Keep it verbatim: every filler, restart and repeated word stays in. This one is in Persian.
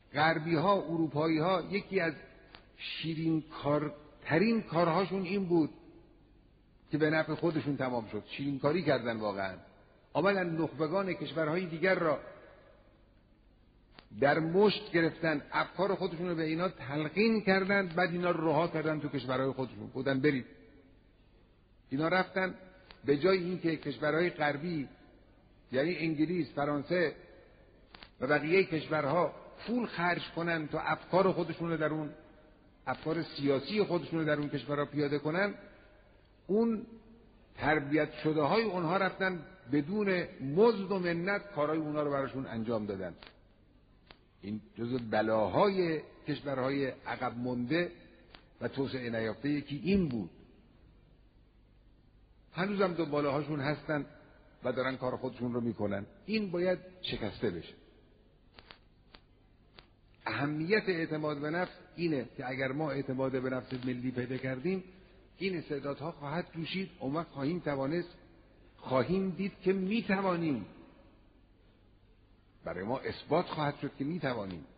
غربی ها، اروپایی ها یکی از شیرین کارترین کارهاشون این بود که به نفع خودشون تمام شد. شیرین کاری کردن، واقعا آمدن نخبگان کشورهای دیگر را در مشت گرفتن، افکار خودشون رو به اینا تلقین کردن، بعد اینا رو رها کردن تو کشورهای خودشون، بودن برید. اینا رفتن به جای اینکه کشورهای غربی یعنی انگلیس، فرانسه و بقیه کشورها پول خرج کنن تا افکار خودشون رو در اون افکار سیاسی خودشون رو در اون کشورها پیاده کنن، اون تربیت شده های اونها رفتن بدون مزد و منت کارهای اونها رو براشون انجام دادن. این جزو بلاهای کشورهای عقب مونده و توسعه نیافته یکی این بود. هنوزم دنباله هاشون هستن و دارن کار خودشون رو میکنن. این باید شکسته بشه. اهمیت اعتماد به نفس اینه که اگر ما اعتماد به نفس ملی پیدا کردیم، این استعدادها خواهد جوشید، اون وقت خواهیم توانست، خواهیم دید که میتوانیم. برای ما اثبات خواهد شد که میتوانیم.